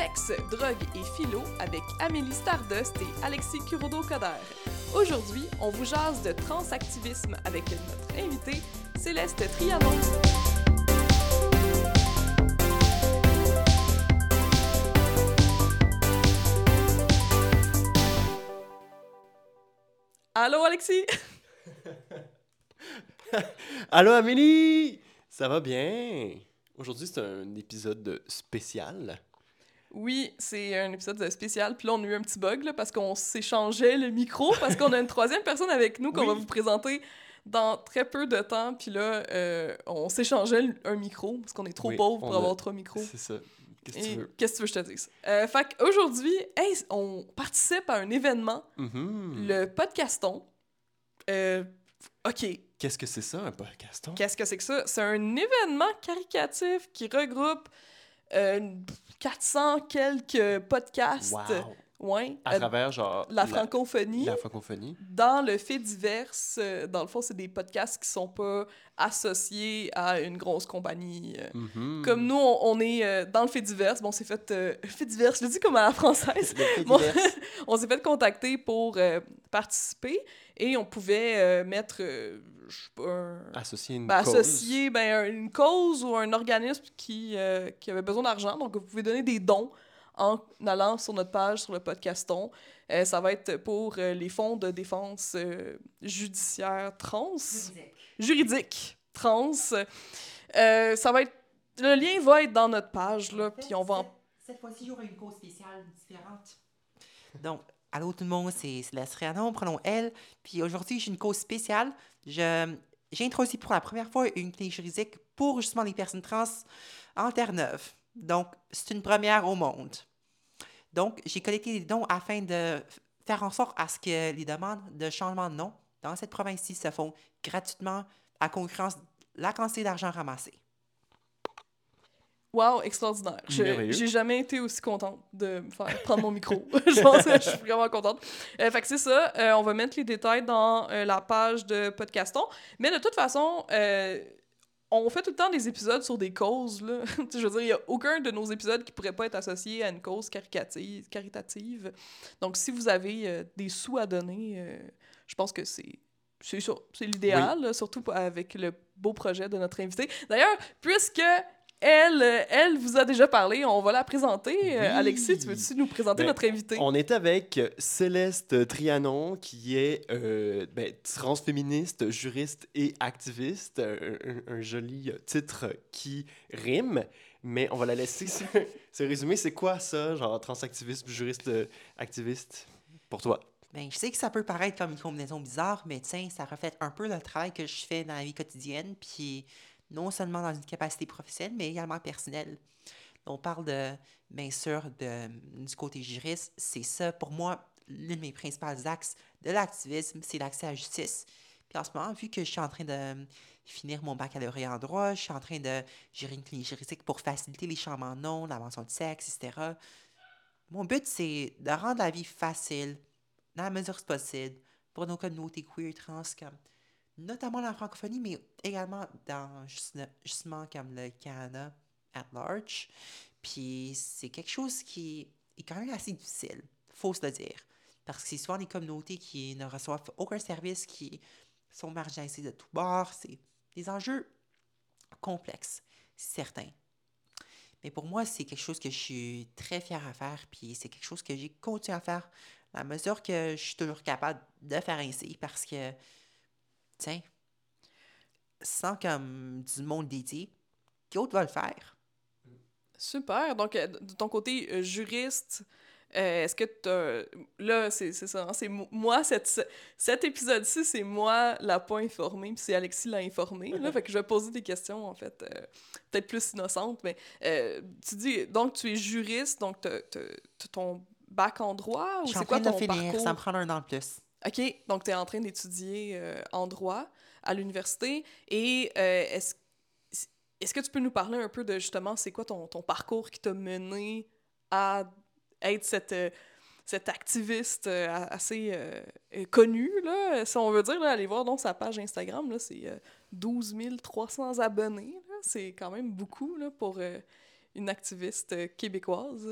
Sexe, drogue et philo avec Amélie Stardust et Alexis Kurodo-Coder. Aujourd'hui, on vous jase de transactivisme avec notre invitée, Céleste Trianon. Allô, Alexis? Allô Amélie! Ça va bien? Aujourd'hui, c'est un épisode spécial. Oui, c'est un épisode spécial. Puis là, on a eu un petit bug là, parce qu'on s'échangeait le micro, parce qu'on a une troisième personne avec nous qu'on va vous présenter dans très peu de temps. Puis là, on s'échangeait un micro parce qu'on est trop pauvres pour avoir 3 micros. C'est ça. Qu'est-ce que tu veux? Qu'est-ce que tu veux que je te dise? Fait qu'aujourd'hui, hey, on participe à un événement, le Podcaston. OK. Qu'est-ce que c'est ça, un podcaston? Qu'est-ce que c'est que ça? C'est un événement caricatif qui regroupe 400 quelques podcasts. Wow! Ouais, À travers, genre... la francophonie. La francophonie. Dans le fait divers, dans le fond, c'est des podcasts qui sont pas associés à une grosse compagnie. Comme nous, on est dans le fait divers. Bon, on s'est fait... fait divers, je le dis comme à la française. Bon, on s'est fait contacter pour participer et on pouvait mettre... je sais pas, associer une cause. cause. Associer une cause ou un organisme qui avait besoin d'argent. Donc, vous pouvez donner des dons en allant sur notre page sur le Podcaston. Ça va être pour les fonds de défense judiciaire trans. Juridique trans. Ça va être... Le lien va être dans notre page, là, puis on va Cette fois-ci, j'aurai une cause spéciale différente. Donc, allô tout le monde, c'est Céleste Trianon, pronom elle. Puis aujourd'hui, j'ai une cause spéciale. J'ai introduit pour la première fois une clinique juridique pour justement les personnes trans en Terre-Neuve. Donc, c'est une première au monde. Donc, j'ai collecté des dons afin de faire en sorte à ce que les demandes de changement de nom dans cette province-ci se font gratuitement à concurrence de la quantité d'argent ramassé. Wow, extraordinaire. Merveilleux. J'ai jamais été aussi contente de me faire prendre mon micro. Je pense que je suis vraiment contente. Fait que c'est ça. On va mettre les détails dans la page de Podcaston. Mais de toute façon... on fait tout le temps des épisodes sur des causes, là. Je veux dire, il n'y a aucun de nos épisodes qui pourrait pas être associé à une cause caritative. Donc, si vous avez des sous à donner, je pense que c'est l'idéal, là, surtout avec le beau projet de notre invitée. D'ailleurs, puisque elle vous a déjà parlé, on va la présenter. Oui. Alexis, tu veux-tu nous présenter notre invitée? On est avec Céleste Trianon, qui est transféministe, juriste et activiste. Un joli titre qui rime, mais on va la laisser se résumer. C'est quoi ça, genre transactivisme, juriste, activiste, pour toi? Ben, je sais que ça peut paraître comme une combinaison bizarre, mais tiens, ça reflète un peu le travail que je fais dans la vie quotidienne, puis non seulement dans une capacité professionnelle, mais également personnelle. On parle de, bien sûr, du côté juriste. C'est ça, pour moi, l'un de mes principaux axes de l'activisme, c'est l'accès à la justice. Puis en ce moment, vu que je suis en train de finir mon baccalauréat en droit, je suis en train de gérer une clinique juridique pour faciliter les changements de nom, la mention de sexe, etc. Mon but, c'est de rendre la vie facile, dans la mesure du possible, pour nos communautés queer, trans, comme notamment dans la francophonie, mais également dans justement comme le Canada at large. Puis c'est quelque chose qui est quand même assez difficile, faut se le dire. Parce que c'est souvent des communautés qui ne reçoivent aucun service, qui sont marginalisées de tous bords. C'est des enjeux complexes, c'est certain. Mais pour moi, c'est quelque chose que je suis très fière à faire, puis c'est quelque chose que j'ai continué à faire à la mesure que je suis toujours capable de faire ainsi, parce que tiens, sans comme du monde dédié, qui autre va le faire? Super. Donc, de ton côté juriste, est-ce que là, c'est ça, hein, c'est moi, cet épisode-ci, c'est moi la pas informée, puis c'est Alexis l'a informée, là, fait que je vais poser des questions, en fait, peut-être plus innocentes, mais tu dis, donc tu es juriste, donc t'as ton bac en droit, ou c'est quoi ton finir, parcours? ça me prend un an de plus. OK, donc tu es en train d'étudier en droit à l'université, et est-ce que tu peux nous parler un peu de, justement, c'est quoi ton parcours qui t'a mené à être cette activiste assez connue, là, si on veut dire, là, allez voir donc sa page Instagram, là, c'est 12 300 abonnés, là, c'est quand même beaucoup là, pour une activiste québécoise.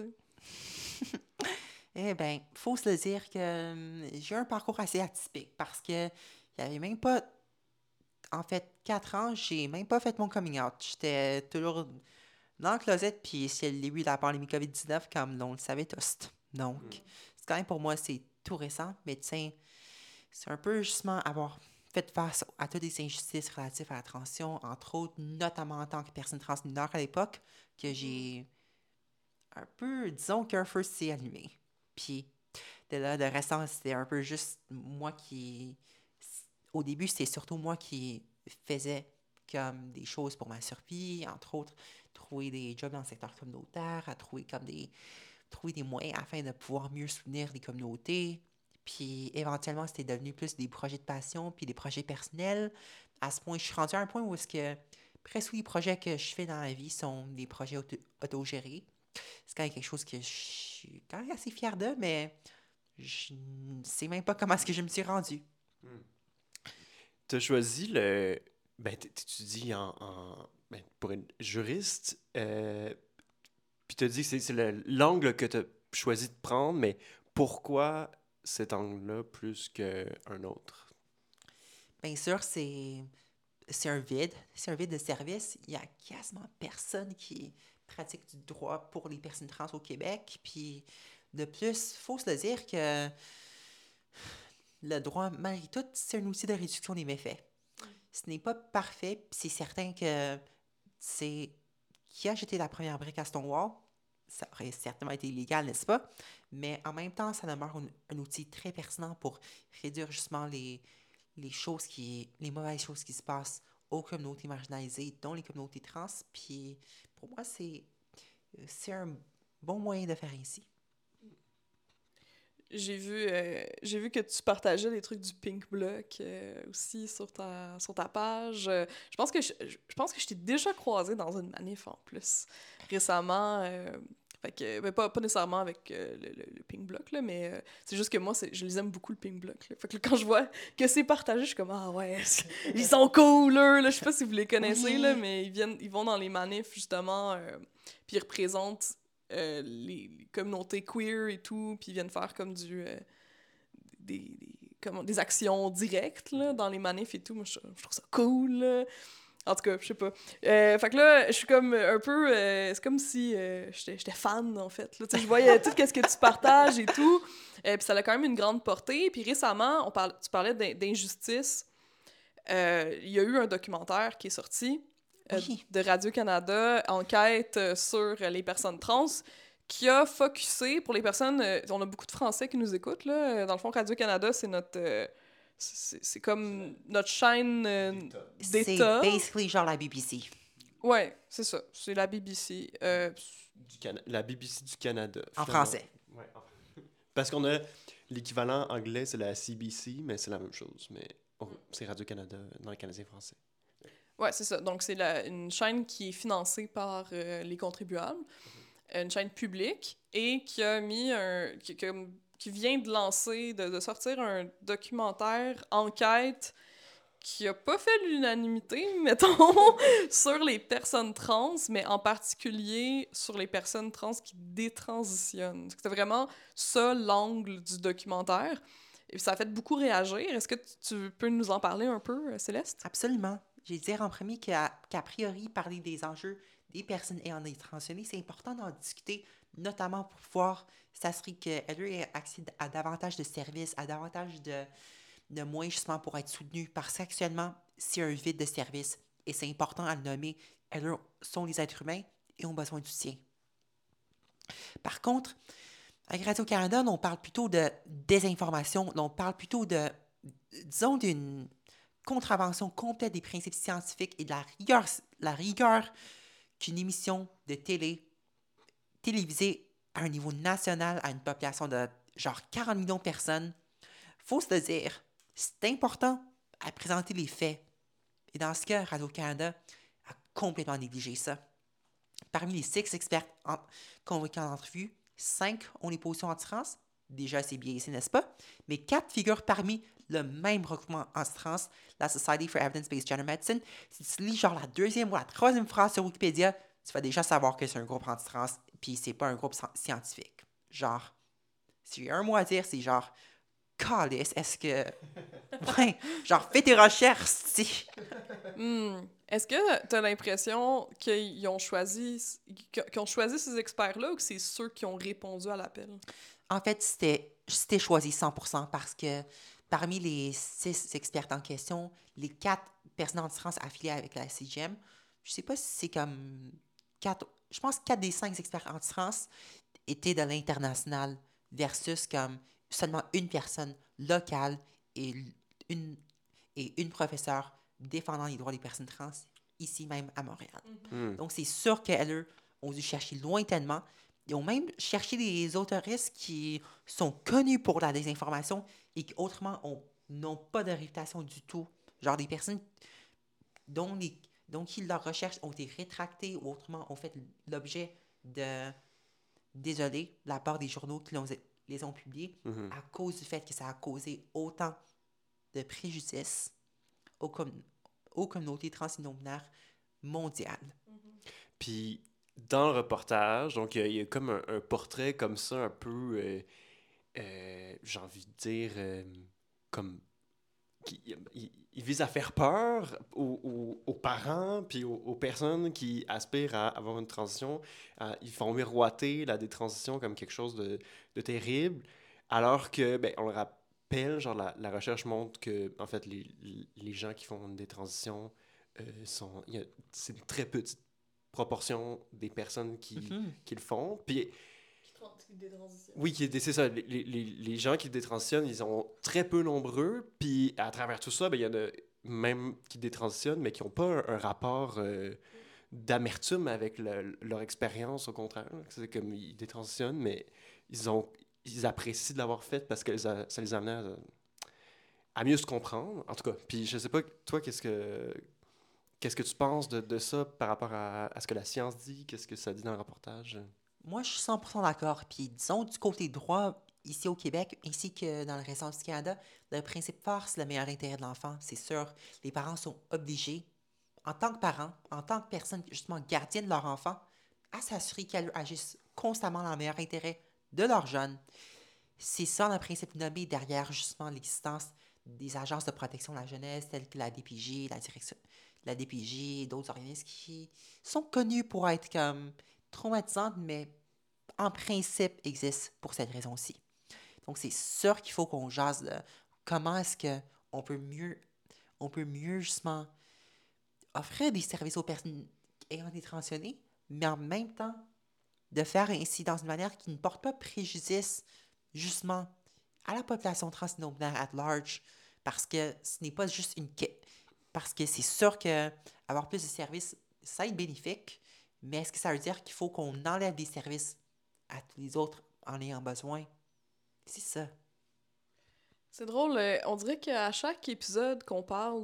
Eh bien, faut se le dire que j'ai un parcours assez atypique parce que il y avait même pas, en fait, 4 ans, j'ai même pas fait mon coming out. J'étais toujours dans le closet, puis c'est le début de la pandémie COVID-19, comme on le savait tous. Donc, c'est quand même pour moi, c'est tout récent, mais tiens, c'est un peu justement avoir fait face à toutes les injustices relatives à la transition, entre autres, notamment en tant que personne trans mineure à l'époque, que j'ai un peu, disons qu'un feu s'est allumé. Puis, de là, de restant, c'était un peu juste moi qui. Au début, c'était surtout moi qui faisais comme des choses pour ma survie, entre autres, trouver des jobs dans le secteur communautaire, à trouver des moyens afin de pouvoir mieux soutenir les communautés. Puis éventuellement, c'était devenu plus des projets de passion, puis des projets personnels. À ce point, je suis rendu à un point où est-ce que presque tous les projets que je fais dans la vie sont des projets autogérés. C'est quand même quelque chose que je suis quand même assez fier de, mais je ne sais même pas comment est-ce que je me suis rendu. Tu as choisi le. Ben, t'étudies ben, pour une juriste, puis tu as dit que c'est l'angle que tu as choisi de prendre, mais pourquoi cet angle-là plus qu'un autre? Bien sûr, c'est un vide. C'est un vide de service. Il y a quasiment personne qui pratique du droit pour les personnes trans au Québec. Puis, de plus, il faut se le dire que le droit, malgré tout, c'est un outil de réduction des méfaits. Ce n'est pas parfait, puis c'est certain que c'est qui a jeté la première brique à Stonewall. Ça aurait certainement été illégal, n'est-ce pas? Mais en même temps, ça demeure un outil très pertinent pour réduire justement les mauvaises choses qui se passent aux communautés marginalisées, dont les communautés trans. Puis pour moi, c'est un bon moyen de faire ainsi. J'ai vu que tu partageais des trucs du Pink Bloc aussi sur ta page. Je pense que je t'ai déjà croisé dans une manif en plus récemment. Fait que, ben, pas nécessairement avec le Pink Bloc, là, mais c'est juste que moi, je les aime beaucoup, le Pink Bloc. Là. Fait que là, quand je vois que c'est partagé, je suis comme, ah ouais, ils sont cool, eux, là. Je sais pas si vous les connaissez, Oui. là, mais ils vont dans les manifs, justement, puis ils représentent les communautés queer et tout, puis ils viennent faire comme des actions directes là, dans les manifs et tout. Moi, je trouve ça cool. Là. En tout cas, je sais pas. Fait que là, je suis comme un peu... c'est comme si j'étais fan, en fait. Là. Je voyais tout ce que tu partages et tout. Puis ça a quand même une grande portée. Puis récemment, tu parlais d'injustice. Il y a eu un documentaire qui est sorti Oui. de Radio-Canada, enquête sur les personnes trans, qui a focusé pour les personnes... on a beaucoup de Français qui nous écoutent, là. Dans le fond, Radio-Canada, c'est notre... c'est comme notre chaîne C'est d'État. basically genre la BBC. Ouais, c'est ça. C'est la BBC. La BBC du Canada. En finalement. français. Ouais. Parce qu'on a l'équivalent anglais, c'est la CBC, mais c'est la même chose. Mais c'est Radio-Canada dans le Canadien français. Ouais, c'est ça. Donc, c'est une chaîne qui est financée par les contribuables, une chaîne publique, et qui a mis qui vient de lancer, de sortir un documentaire enquête qui a pas fait l'unanimité, mettons, sur les personnes trans, mais en particulier sur les personnes trans qui détransitionnent. C'était vraiment ça l'angle du documentaire. Et ça a fait beaucoup réagir. Est-ce que tu peux nous en parler un peu, Céleste? Absolument. Je vais dire en premier qu'a priori, parler des enjeux des personnes ayant été transitionnées, c'est important d'en discuter, notamment pour pouvoir s'assurer qu'elles aient accès à davantage de services, à davantage de moyens justement pour être soutenues, parce qu'actuellement, c'est un vide de services et c'est important à le nommer. Elles sont des êtres humains et ont besoin de soutien. Par contre, avec Radio-Canada, on parle plutôt de désinformation, on parle plutôt disons, d'une contravention complète des principes scientifiques et de la rigueur qu'une émission de télévisée à un niveau national, à une population de genre 40 millions de personnes, faut se le dire, c'est important à présenter les faits. Et dans ce cas, Radio-Canada a complètement négligé ça. Parmi les 6 experts convoqués en entrevue, 5 ont les positions anti-trans. Déjà, c'est biaisé, n'est-ce pas? Mais 4 figurent parmi le même regroupement anti-trans, la Society for Evidence-Based Gender Medicine. Si tu lis genre la 2e ou la 3e phrase sur Wikipédia, tu vas déjà savoir que c'est un groupe anti-trans, puis c'est pas un groupe scientifique. genre, si j'ai un mot à dire, c'est genre, calice, est-ce que. Ouais, genre, fais tes recherches, si. Est-ce que tu as l'impression qu'ils ont choisi ces experts-là ou que c'est ceux qui ont répondu à l'appel? En fait, c'était choisi 100% parce que parmi les 6 experts en question, les 4 personnes en trans affiliées avec la CGM, je sais pas si c'est comme 4, je pense que 4 des 5 experts en trans étaient de l'international versus comme seulement une personne locale et une, une professeure défendant les droits des personnes trans ici même à Montréal. Donc, c'est sûr qu'elles ont dû chercher lointainement. Ils ont même cherché des autoristes qui sont connus pour la désinformation et qui, autrement, n'ont pas de réputation du tout. Genre des personnes dont qui leurs recherches ont été rétractées ou autrement ont fait l'objet de désolé de la part des journaux qui les ont publiés à cause du fait que ça a causé autant de préjudice aux communautés trans et non-binaires mondiales. Puis, dans le reportage, donc, il y a comme un portrait comme ça, un peu, j'ai envie de dire, comme il vise à faire peur aux parents puis aux personnes qui aspirent à avoir une transition. Ils font miroiter la détransition comme quelque chose de terrible, alors que, ben, on le rappelle, genre la recherche montre que, en fait, les gens qui font une détransition c'est une très petite proportion des personnes qui le font. Puis oui, c'est ça. Les gens qui détransitionnent, ils sont très peu nombreux. Puis à travers tout ça, ben, il y en a même qui détransitionnent, mais qui n'ont pas un rapport d'amertume avec leur expérience, au contraire. C'est comme ils détransitionnent, mais ils apprécient de l'avoir fait parce que ça les amenait à mieux se comprendre. En tout cas, puis je sais pas, toi, qu'est-ce que tu penses de ça par rapport à ce que la science dit? Qu'est-ce que ça dit dans le reportage? Moi, je suis 100% d'accord. Puis disons, du côté droit, ici au Québec, ainsi que dans le reste du Canada, le principe phare, c'est le meilleur intérêt de l'enfant. C'est sûr, les parents sont obligés, en tant que parents, en tant que personnes justement gardiennes de leur enfant, à s'assurer qu'elles agissent constamment dans le meilleur intérêt de leur jeune. C'est ça le principe nommé derrière justement l'existence des agences de protection de la jeunesse telles que la DPJ, la direction, la DPJ et d'autres organismes qui sont connus pour être comme traumatisantes, mais en principe existent pour cette raison-ci. Donc c'est sûr qu'il faut qu'on jase de comment est-ce que on peut mieux justement offrir des services aux personnes ayant été transitionnées, mais en même temps de faire ainsi dans une manière qui ne porte pas préjudice justement à la population trans et non-binaire at large, parce que ce n'est pas juste parce que c'est sûr que avoir plus de services, ça est bénéfique, mais est-ce que ça veut dire qu'il faut qu'on enlève des services à tous les autres en ayant besoin? C'est ça. C'est drôle, on dirait qu'à chaque épisode qu'on parle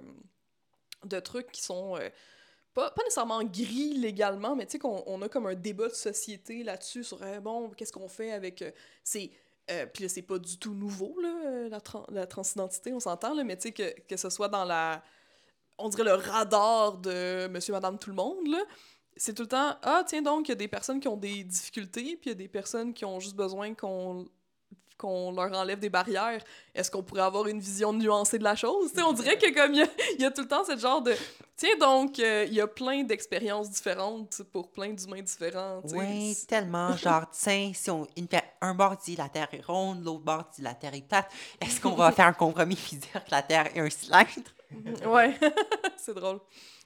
de trucs qui sont pas nécessairement gris légalement, mais tu sais qu'on a comme un débat de société là-dessus sur bon, qu'est-ce qu'on fait avec puis là, c'est pas du tout nouveau, là, la transidentité, on s'entend, là, mais tu sais que ce soit dans on dirait le radar de monsieur, madame, tout le monde, là. C'est tout le temps, ah, tiens donc, il y a des personnes qui ont des difficultés, puis il y a des personnes qui ont juste besoin qu'on leur enlève des barrières. Est-ce qu'on pourrait avoir une vision nuancée de la chose? T'sais, on dirait que comme il y a tout le temps cette genre de... Tiens donc, il y a plein d'expériences différentes pour plein d'humains différents. Oui, tellement. Genre, tiens, si un bord dit la Terre est ronde, l'autre bord dit la Terre est plate, est-ce qu'on va faire un compromis et dire que la Terre est un cylindre? Ouais, c'est drôle.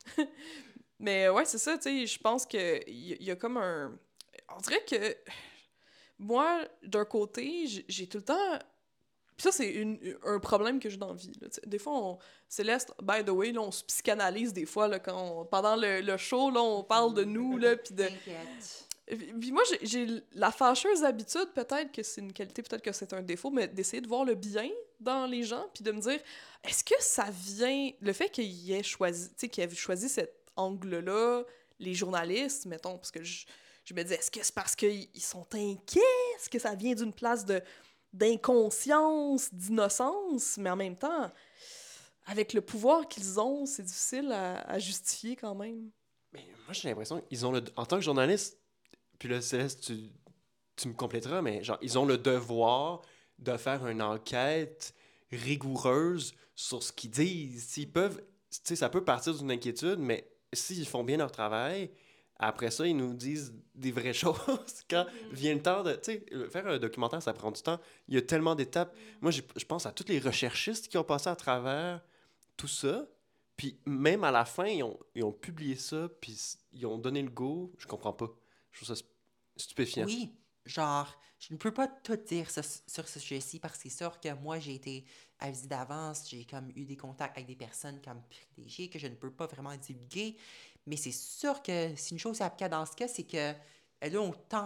Mais ouais, c'est ça, tu sais, je pense qu'il y a comme un... On dirait que moi, d'un côté, j'ai tout le temps... Puis ça, c'est un problème que j'ai dans la vie. Là, des fois, Céleste, by the way, là, on se psychanalyse des fois, là, pendant le show, là, on parle de nous, là, puis de... T'inquiète. Puis moi, j'ai la fâcheuse habitude, peut-être que c'est une qualité, peut-être que c'est un défaut, mais d'essayer de voir le bien dans les gens, puis de me dire, est-ce que ça vient... Le fait qu'il ait choisi, tu sais, qu'il ait choisi cet angle-là, les journalistes, mettons, parce que je me dis, est-ce que c'est parce qu'ils sont inquiets? Est-ce que ça vient d'une place d'inconscience, d'innocence? Mais en même temps, avec le pouvoir qu'ils ont, c'est difficile à justifier quand même. Mais moi, j'ai l'impression qu'ils ont en tant que journaliste, puis là, Céleste, tu me compléteras, mais genre, ils ont le devoir de faire une enquête rigoureuse sur ce qu'ils disent. S'ils peuvent, tu sais, ça peut partir d'une inquiétude, mais s'ils font bien leur travail, après ça, ils nous disent des vraies choses. Quand vient le temps de, tu sais, faire un documentaire, ça prend du temps. Il y a tellement d'étapes. Moi, je pense à tous les recherchistes qui ont passé à travers tout ça. Puis même à la fin, ils ont publié ça, puis ils ont donné le go. Je comprends pas. Je trouve ça stupéfiant. Oui, genre, je ne peux pas tout dire sur ce sujet-ci parce que c'est sûr que moi, j'ai été avisée d'avance, j'ai comme eu des contacts avec des personnes comme privilégiées que je ne peux pas vraiment divulguer, mais c'est sûr que si une chose est applicable dans ce cas, c'est que là,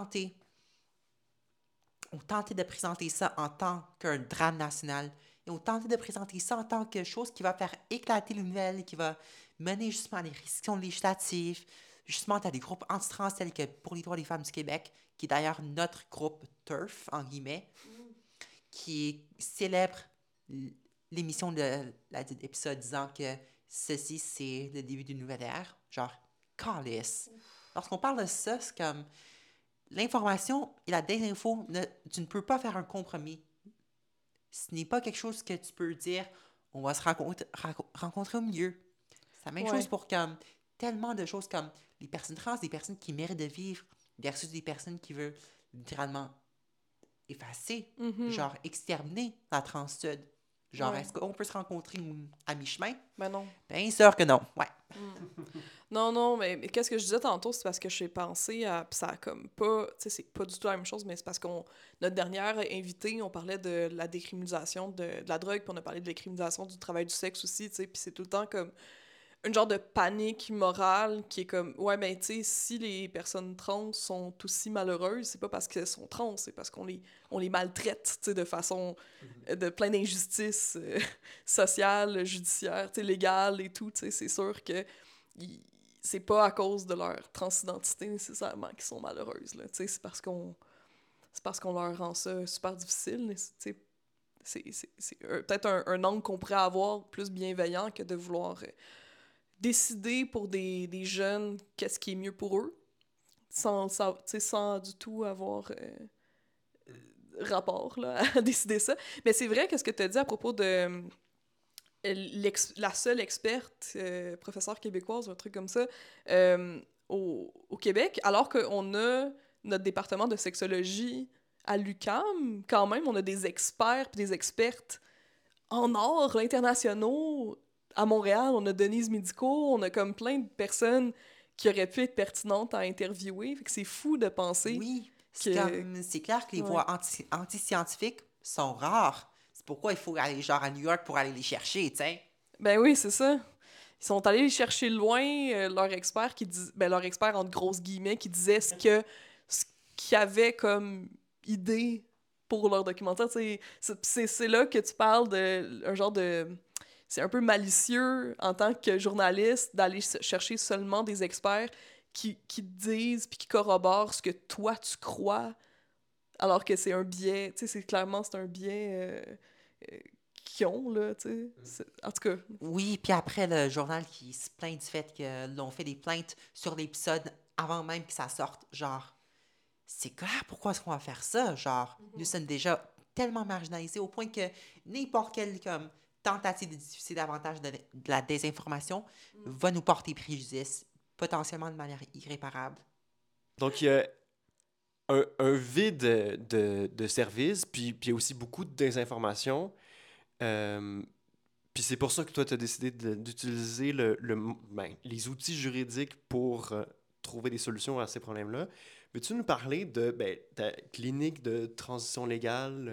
ont tenté de présenter ça en tant qu'un drame national. Ils ont tenté de présenter ça en tant que chose qui va faire éclater les nouvelles, qui va mener justement à des restrictions législatives, justement à des groupes anti-trans tels que Pour les droits des femmes du Québec, qui est d'ailleurs notre groupe TERF, en guillemets, qui célèbre l'émission de l'épisode disant que ceci, c'est le début d'une nouvelle ère. Genre, calice. Lorsqu'on parle de ça, c'est comme l'information et la désinfo, tu ne peux pas faire un compromis. Ce n'est pas quelque chose que tu peux dire, on va se rencontrer au milieu. C'est la même chose Ouais. pour comme tellement de choses comme les personnes trans, des personnes qui méritent de vivre, versus des personnes qui veulent littéralement effacer, genre exterminer la transtude. Genre, Ouais. est-ce qu'on peut se rencontrer à mi-chemin? Ben non. Bien sûr que non. Ouais. Non, non, mais qu'est-ce que je disais tantôt, c'est parce que j'ai pensé à... Pis ça a comme pas... Tu sais, c'est pas du tout la même chose, mais c'est parce qu'on... Notre dernière invitée, on parlait de la décriminalisation de la drogue, puis on a parlé de la décriminalisation du travail du sexe aussi, tu sais, puis c'est tout le temps comme une genre de panique morale qui est comme... Ouais, ben, tu sais, si les personnes trans sont aussi malheureuses, c'est pas parce qu'elles sont trans, c'est parce on les maltraite, tu sais, de façon... de plein d'injustices sociales, judiciaires, tu sais, légales et tout, tu sais, c'est sûr que... c'est pas à cause de leur transidentité nécessairement qu'ils sont malheureuses, là, tu sais, c'est parce qu'on leur rend ça super difficile, mais, tu sais, c'est peut-être un angle qu'on pourrait avoir plus bienveillant que de vouloir décider pour des jeunes qu'est-ce qui est mieux pour eux, tu sais, sans du tout avoir rapport là, à décider ça. Mais c'est vrai que ce que tu as dit à propos de la seule experte, professeure québécoise, un truc comme ça, au Québec, alors qu'on a notre département de sexologie à l'UQAM, quand même, on a des experts et des expertes en art internationaux. À Montréal, on a Denise Médico, on a comme plein de personnes qui auraient pu être pertinentes à interviewer. Fait que c'est fou de penser Oui, que... c'est clair que les Ouais. voix anti-scientifiques sont rares. C'est pourquoi il faut aller genre à New York pour aller les chercher, tu sais. Ben oui, c'est ça. Ils sont allés chercher loin leur expert qui dit ben leur expert entre grosses guillemets qui disait ce qu'il y avait comme idée pour leur documentaire. C'est là que tu parles de un genre de c'est un peu malicieux en tant que journaliste d'aller chercher seulement des experts qui disent puis qui corroborent ce que toi tu crois alors que c'est un biais, tu sais, c'est un biais euh, qu'ils ont, là, tu sais. En tout cas, Oui, puis après, le journal qui se plaint du fait que l'on fait des plaintes sur l'épisode avant même que ça sorte, genre, c'est clair pourquoi est-ce qu'on va faire ça? Genre, nous sommes déjà tellement marginalisés au point que n'importe quelle comme, tentative de diffuser davantage de la désinformation va nous porter préjudice, potentiellement de manière irréparable. Donc, il y a un vide de services, puis il y a aussi beaucoup de désinformation. Euh, Puis c'est pour ça que toi, tu as décidé d'utiliser les outils juridiques pour trouver des solutions à ces problèmes-là. Peux-tu nous parler de ta clinique de transition légale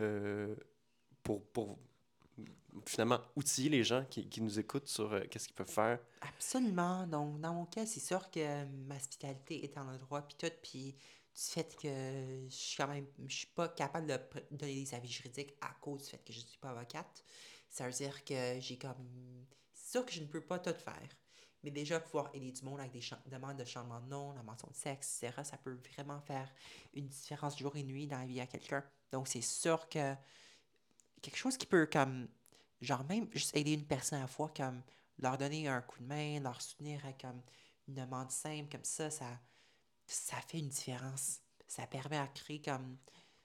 pour finalement outiller les gens qui nous écoutent sur qu'est-ce qu'ils peuvent faire? Absolument. Donc, dans mon cas, c'est sûr que ma spécialité est en droit, puis tout, puis du fait que je suis pas capable de donner des avis juridiques à cause du fait que je suis pas avocate. Ça veut dire que j'ai comme... C'est sûr que je ne peux pas tout faire. Mais déjà, pouvoir aider du monde avec des demandes de changement de nom, la mention de sexe, etc., ça peut vraiment faire une différence jour et nuit dans la vie à quelqu'un. Donc, c'est sûr que quelque chose qui peut comme genre même juste aider une personne à la fois comme leur donner un coup de main, leur soutenir avec comme une demande simple comme ça fait une différence. ça permet à créer comme...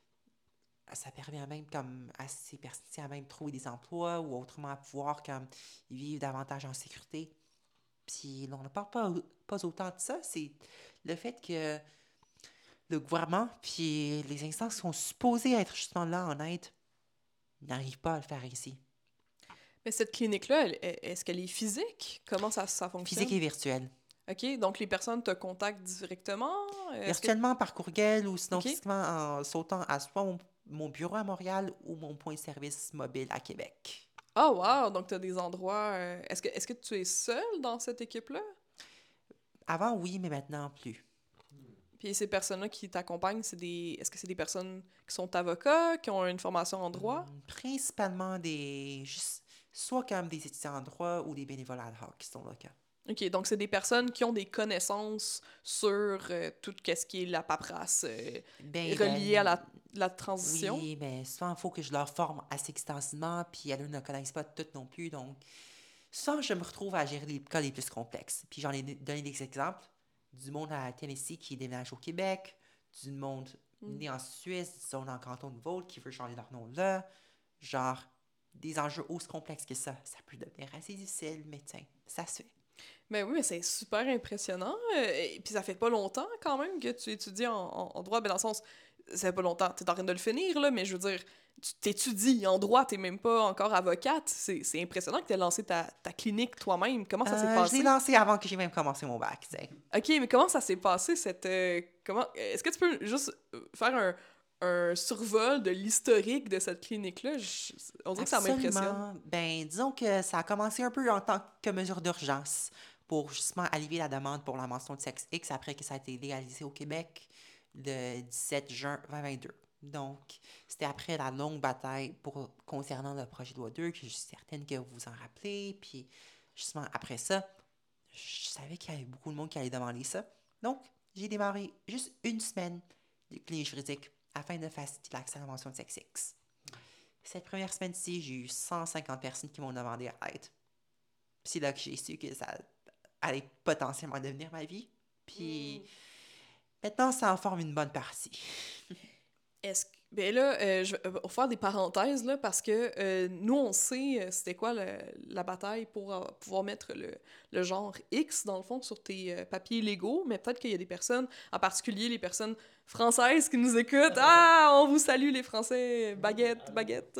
Ça permet même comme à ces personnes à même trouver des emplois ou autrement à pouvoir comme vivre davantage en sécurité. Puis on ne parle pas autant de ça, c'est le fait que le gouvernement puis les instances qui sont supposées être justement là en aide n'arrivent pas à le faire ici. Mais cette clinique-là, est-ce qu'elle est physique? Comment ça Physique fonctionne? et virtuelle. OK, donc les personnes te contactent directement? Est-ce que... Virtuellement par courriel ou sinon OK. physiquement en sautant à soit mon bureau à Montréal ou mon point de service mobile à Québec. Ah, wow! Donc, tu as des endroits... est-ce que tu es seul dans cette équipe-là? Avant, oui, mais maintenant, plus. Puis ces personnes-là qui t'accompagnent, est-ce que c'est des personnes qui sont avocats, qui ont une formation en droit? Principalement soit comme des étudiants en droit ou des bénévoles ad hoc qui sont locaux. OK, donc c'est des personnes qui ont des connaissances sur tout ce qui est la paperasse reliée à la transition. Oui, mais souvent, il faut que je leur forme assez extensivement, puis elles ne connaissent pas toutes non plus, donc souvent, je me retrouve à gérer les cas les plus complexes. Puis j'en ai donné des exemples. Du monde à Tennessee qui déménage au Québec, du monde né en Suisse, disons dans le canton de Vaud, qui veut changer leur nom là. Genre, des enjeux aussi complexes que ça. Ça peut devenir assez difficile, mais tiens, ça se fait. Ben oui, mais c'est super impressionnant. Et puis ça fait pas longtemps quand même que tu étudies en droit. Ben dans le sens, ça fait pas longtemps. T'es en train de le finir, là, mais je veux dire, tu t'étudies en droit, t'es même pas encore avocate. C'est impressionnant que t'aies lancé ta clinique toi-même. Comment ça s'est Je passé? l'ai lancé avant que j'ai même commencé mon bac, tu sais. OK, mais comment ça s'est passé, est-ce que tu peux juste faire un survol de l'historique de cette clinique-là? On dirait que ça m'impressionne. Absolument. Ben, disons que ça a commencé un peu en tant que mesure d'urgence pour justement alléger la demande pour la mention de sexe X après que ça a été légalisé au Québec le 17 juin 2022. Donc, c'était après la longue bataille concernant le projet de loi 2 que je suis certaine que vous vous en rappelez. Puis, justement, après ça, je savais qu'il y avait beaucoup de monde qui allait demander ça. Donc, j'ai démarré juste une semaine de clinique juridique afin de faciliter l'accès à la mention de sexe X. Cette première semaine-ci, j'ai eu 150 personnes qui m'ont demandé à l'aide. Puis c'est là que j'ai su que ça allait potentiellement devenir ma vie. Puis maintenant, ça en forme une bonne partie. Ben là, je vais faire des parenthèses, là, parce que nous, on sait c'était quoi la bataille pour pouvoir mettre le genre X, dans le fond, sur tes papiers légaux, mais peut-être qu'il y a des personnes, en particulier les personnes françaises qui nous écoutent. Ah, on vous salue, les Français! Baguette, baguette!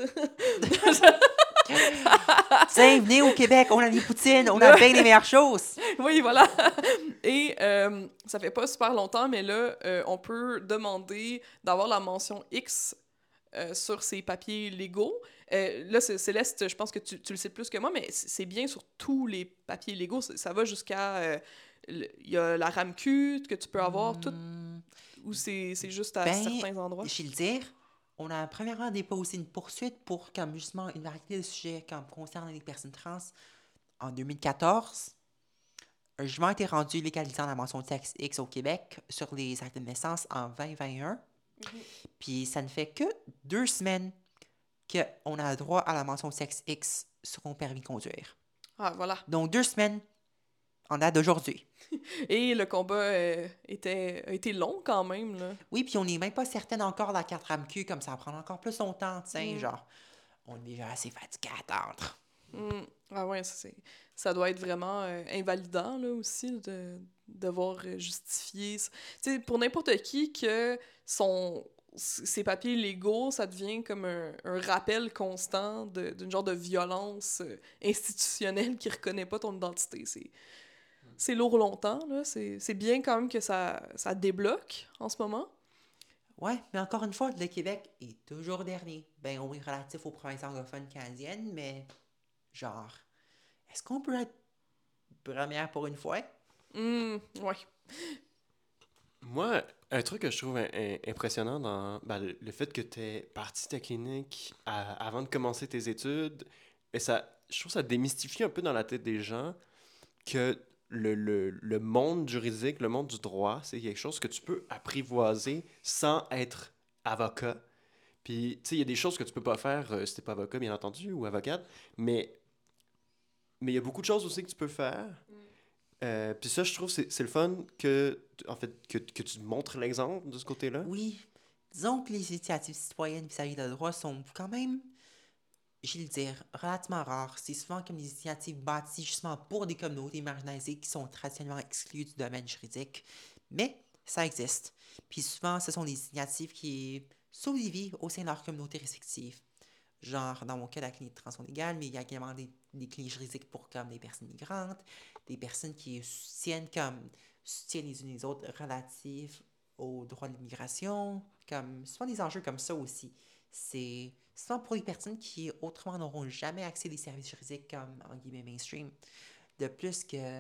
Tiens, venez au Québec, on a des poutines, on a bien les meilleures choses. Oui, voilà. Et ça fait pas super longtemps, mais là, on peut demander d'avoir la mention X sur ses papiers légaux. Là, Céleste, je pense que tu le sais plus que moi, mais c'est bien sur tous les papiers légaux. Ça va jusqu'à... Il y a la RAMQ que tu peux avoir, tout, ou c'est juste à certains endroits? Je vais le dire, on a premièrement déposé une poursuite pour comme justement une variété de sujets comme concernant les personnes trans en 2014. Un jugement a été rendu légalisant la mention de sexe X au Québec sur les actes de naissance en 2021. Puis ça ne fait que 2 semaines qu'on a le droit à la mention de sexe X sur mon permis de conduire. Ah, voilà. Donc 2 semaines en date d'aujourd'hui. Et le combat a été long quand même, là. Oui, puis on n'est même pas certaine encore de la carte RAMQ, comme ça va prendre encore plus longtemps, tu sais, genre, on est déjà assez fatigué à attendre. Ah ouais, ça doit être vraiment invalidant, là, aussi, de devoir justifier. Tu sais, pour n'importe qui que ses papiers légaux, ça devient comme un rappel constant d'une genre de violence institutionnelle qui reconnaît pas ton identité. C'est lourd longtemps, là. C'est bien quand même que ça débloque en ce moment. Ouais, mais encore une fois, le Québec est toujours dernier. Ben oui, relatif aux provinces anglophones canadiennes, mais genre, est-ce qu'on peut être première pour une fois? Ouais. Moi, un truc que je trouve impressionnant dans le fait que tu es parti de ta clinique avant de commencer tes études, et je trouve que ça démystifie un peu dans la tête des gens que le monde juridique, le monde du droit, c'est quelque chose que tu peux apprivoiser sans être avocat. Puis, tu sais, il y a des choses que tu peux pas faire si t'es pas avocat, bien entendu, ou avocate, mais il y a beaucoup de choses aussi que tu peux faire. Puis ça, je trouve, c'est le fun que, en fait, que tu montres l'exemple de ce côté-là. Oui, disons que les initiatives citoyennes vis-à-vis de droit sont quand même, je vais le dire, relativement rares. C'est souvent comme des initiatives bâties justement pour des communautés marginalisées qui sont traditionnellement exclues du domaine juridique. Mais ça existe. Puis souvent, ce sont des initiatives qui sauvent des vies au sein de leur communauté respective. Genre, dans mon cas, la clinique de transition légale, mais il y a également des cliniques juridiques pour comme des personnes migrantes, des personnes qui soutiennent les unes les autres relatifs aux droits de l'immigration, comme souvent des enjeux comme ça aussi. C'est souvent pour les personnes qui autrement n'auront jamais accès à des services juridiques comme en guillemets mainstream. De plus que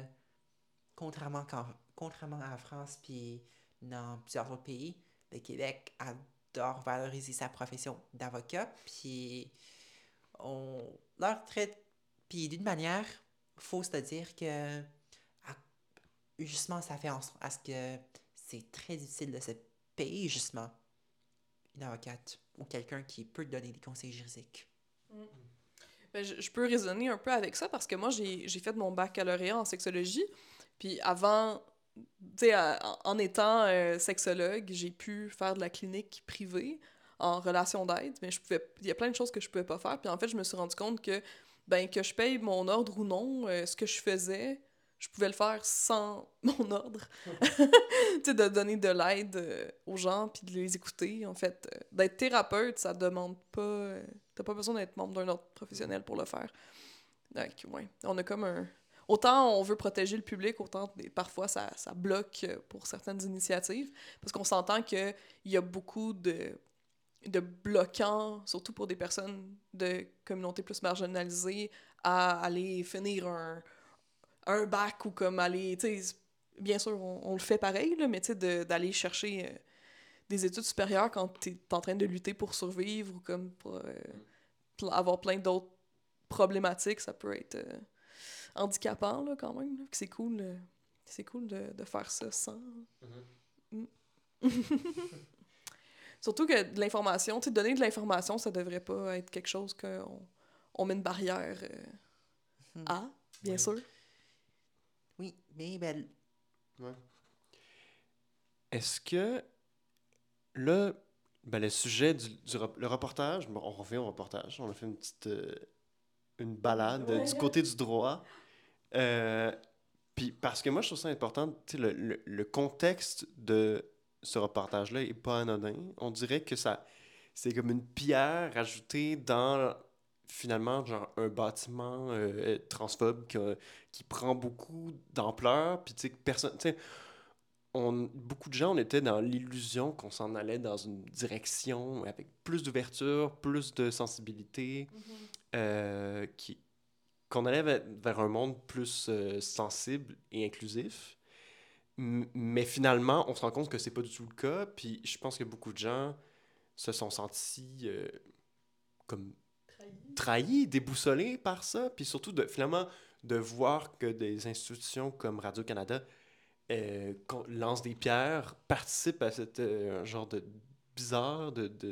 contrairement à la France puis dans plusieurs autres pays, le Québec adore valoriser sa profession d'avocat, puis on leur traite, puis d'une manière, faut se dire que justement, ça fait en sorte à ce que c'est très difficile de se payer justement une avocate ou quelqu'un qui peut te donner des conseils juridiques. Ben, je peux raisonner un peu avec ça parce que moi, j'ai fait mon baccalauréat en sexologie. Puis avant, tu sais, en étant sexologue, j'ai pu faire de la clinique privée en relation d'aide, mais il y a plein de choses que je pouvais pas faire. Puis en fait, je me suis rendu compte que, ben, que je paye mon ordre ou non, ce que je faisais, je pouvais le faire sans mon ordre. Tu sais, de donner de l'aide aux gens puis de les écouter. En fait, d'être thérapeute, ça demande pas... t'as pas besoin d'être membre d'un ordre professionnel pour le faire. Donc, ouais, on a comme un... Autant on veut protéger le public, autant parfois ça bloque pour certaines initiatives. Parce qu'on s'entend qu'il y a beaucoup de bloquants, surtout pour des personnes de communautés plus marginalisées, à aller finir un bac ou comme aller... Tu sais, bien sûr, on le fait pareil, là, mais tu sais, d'aller chercher des études supérieures quand t'es en train de lutter pour survivre ou comme pour avoir plein d'autres problématiques, ça peut être handicapant, là, quand même. Là. C'est cool de faire ça sans... Mm. Surtout que de l'information, tu sais, donner de l'information, ça devrait pas être quelque chose qu'on met une barrière à, bien Ouais. sûr. Oui, mais ben, Ouais. Est-ce que là, ben, le sujet le reportage, bon, on revient au reportage, on a fait une petite une balade du côté du droit. Euh, Puis parce que moi, je trouve ça important, tu sais, le contexte de ce reportage-là est pas anodin. On dirait que c'est comme une pierre ajoutée dans, finalement, genre un bâtiment transphobe qui prend beaucoup d'ampleur. Puis tu sais, tu sais, beaucoup de gens, on était dans l'illusion qu'on s'en allait dans une direction avec plus d'ouverture, plus de sensibilité, qui, qu'on allait vers un monde plus sensible et inclusif. Mais finalement, on se rend compte que c'est pas du tout le cas. Puis je pense que beaucoup de gens se sont sentis comme trahis, déboussolés par ça. Puis surtout, finalement, de voir que des institutions comme Radio-Canada lancent des pierres, participent à cette genre de bizarre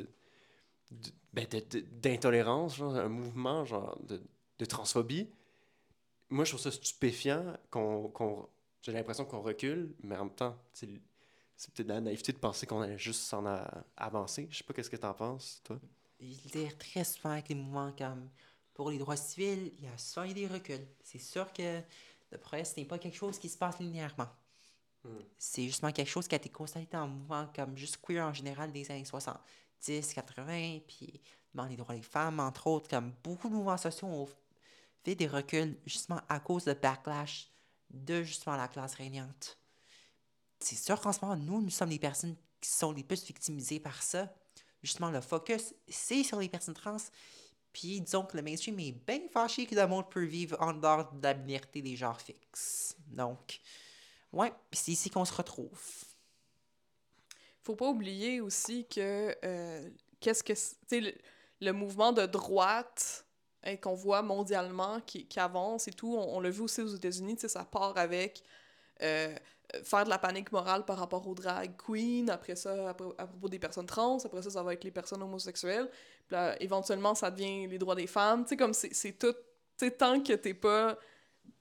d'intolérance, genre, un mouvement genre de transphobie. Moi, je trouve ça stupéfiant j'ai l'impression qu'on recule, mais en même temps, c'est peut-être de la naïveté de penser qu'on allait juste avancer. Je sais pas qu'est-ce que t'en penses, toi. je veux dire, très souvent avec les mouvements comme pour les droits civils, il y a souvent eu des reculs. C'est sûr que le progrès, ce n'est pas quelque chose qui se passe linéairement. C'est justement quelque chose qui a été constaté en mouvement comme juste queer en général des années 70, 80, puis dans les droits des femmes, entre autres, comme beaucoup de mouvements sociaux ont fait des reculs justement à cause de backlash de justement la classe régnante. C'est sûr qu'en ce moment, nous sommes les personnes qui sont les plus victimisées par ça. Justement, le focus, c'est sur les personnes trans. Puis disons que le mainstream est bien fâché que le monde peut vivre en dehors de la binarité des genres fixes. Donc, ouais, c'est ici qu'on se retrouve. Faut pas oublier aussi que qu'est-ce que tu sais le mouvement de droite qu'on voit mondialement qui avance et tout, on l'a vu aussi aux États-Unis, tu sais, ça part avec euh, faire de la panique morale par rapport aux drag queens, après ça, à propos des personnes trans, après ça va être les personnes homosexuelles, puis là, éventuellement, ça devient les droits des femmes, tu sais, comme c'est tout, tu sais, tant que t'es pas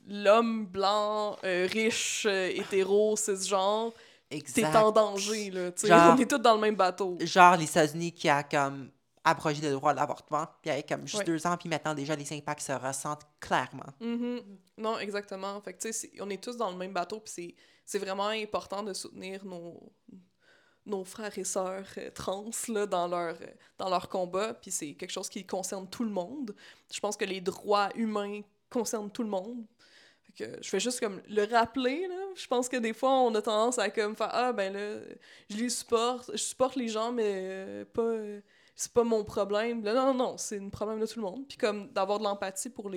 l'homme blanc, riche, hétéro, cisgenre, t'es Exact. en danger, là, tu sais. Genre- On est tous dans le même bateau. Genre les États-Unis qui a comme abrogé le droit à l'avortement, puis avec comme juste Ouais. 2 ans, puis maintenant déjà les impacts se ressentent clairement. Mhm. Non, exactement. Fait que, tu sais, on est tous dans le même bateau, puis c'est vraiment important de soutenir nos frères et sœurs trans là, dans leur combat, puis c'est quelque chose qui concerne tout le monde. Je pense que les droits humains concernent tout le monde. Fait que je fais juste comme le rappeler, là. Je pense que des fois, on a tendance à comme faire « Ah, ben là, je supporte les gens, mais c'est pas mon problème. » Là, non, non, c'est un problème de tout le monde. Puis comme d'avoir de l'empathie pour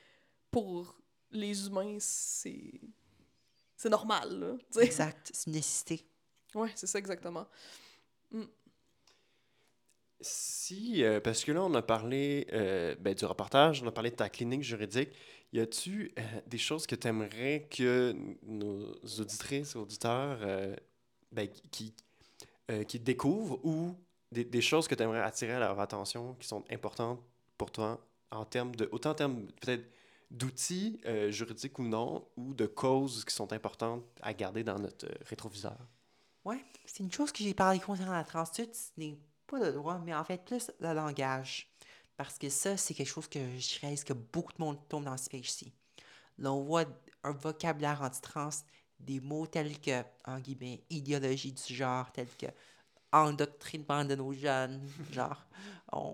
les humains, c'est normal, là, tu sais. Exact, c'est une nécessité. Ouais, c'est ça exactement. Si, parce que là, on a parlé du reportage, on a parlé de ta clinique juridique. Y a-tu des choses que tu aimerais que nos auditrices et auditeurs qui découvrent ou des choses que tu aimerais attirer à leur attention qui sont importantes pour toi autant en termes peut-être d'outils juridiques ou non, ou de causes qui sont importantes à garder dans notre rétroviseur? Ouais, c'est une chose que j'ai parlé concernant la transulte, ce n'est pas le droit, mais en fait plus le langage. Parce que ça, c'est quelque chose que je réalise que beaucoup de monde tombe dans ce piège-ci. Là, on voit un vocabulaire anti-trans, des mots tels que, en guillemets, idéologie du genre, tels que endoctrinement de nos jeunes, on,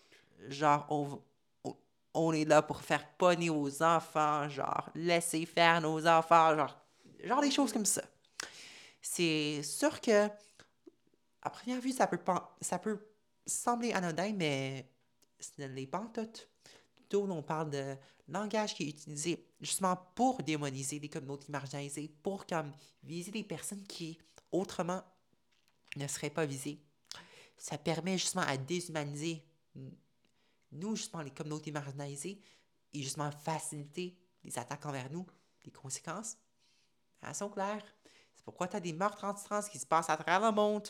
on est là pour faire pogner aux enfants, genre, laisser faire nos enfants, genre des choses comme ça. C'est sûr que, à première vue, ça peut sembler anodin, mais ce ne l'est pas en tout. Plutôt, on parle de langage qui est utilisé justement pour démoniser les communautés marginalisées, pour comme viser des personnes qui, autrement, ne seraient pas visées. Ça permet justement à déshumaniser nous, justement, les communautés marginalisées, et justement faciliter les attaques envers nous, les conséquences. Elles sont claires. C'est pourquoi tu as des meurtres anti-trans qui se passent à travers le monde.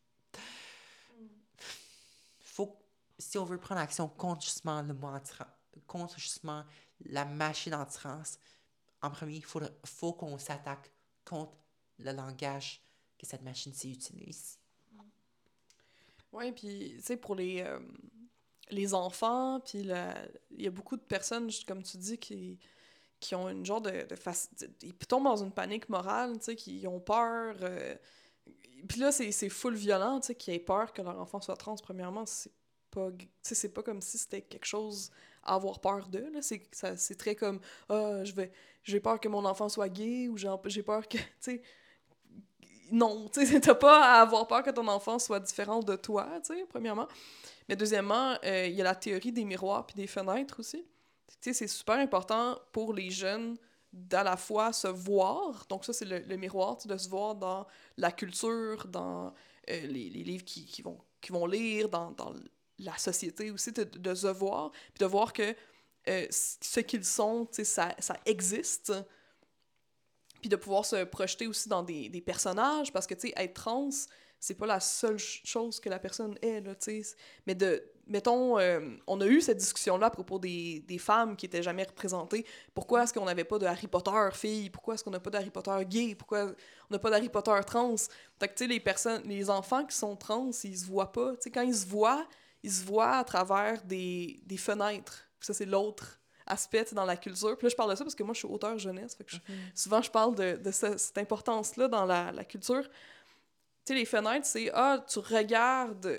Faut, si on veut prendre action contre justement le mot contre justement la machine anti-trans, en premier, il faut qu'on s'attaque contre le langage que cette machine-ci utilise. Ouais, puis, tu sais, pour les enfants, puis il y a beaucoup de personnes, comme tu dis, qui ont une genre ils tombent dans une panique morale, tu sais, qui ont peur. Puis là, c'est full violent, tu sais, qu'ils aient peur que leur enfant soit trans, premièrement, c'est pas comme si c'était quelque chose à avoir peur de, là. C'est très comme, ah, j'ai peur que mon enfant soit gay, ou j'ai peur que, tu sais, non, tu sais, t'as pas à avoir peur que ton enfant soit différent de toi, tu sais, premièrement. Mais deuxièmement, il y a la théorie des miroirs puis des fenêtres aussi. Tu sais, c'est super important pour les jeunes d'à la fois se voir, donc ça c'est le miroir, tu sais, de se voir dans la culture, dans les livres qu'ils vont lire, dans la société aussi, de se voir, puis de voir que ce qu'ils sont, tu sais, ça existe, puis de pouvoir se projeter aussi dans des personnages, parce que, tu sais, être trans, c'est pas la seule chose que la personne est, là, tu sais. Mais mettons, on a eu cette discussion-là à propos des femmes qui étaient jamais représentées. Pourquoi est-ce qu'on n'avait pas de Harry Potter fille? Pourquoi est-ce qu'on n'a pas d'Harry Potter gay? Pourquoi on n'a pas d'Harry Potter trans? Fait que, tu sais, les enfants qui sont trans, ils se voient pas. Tu sais, quand ils se voient à travers des fenêtres. Ça, c'est l'autre aspect dans la culture. Puis là, je parle de ça parce que moi, je suis auteure jeunesse. Fait que souvent, je parle de cette importance-là dans la culture. Tu sais, les fenêtres, c'est tu regardes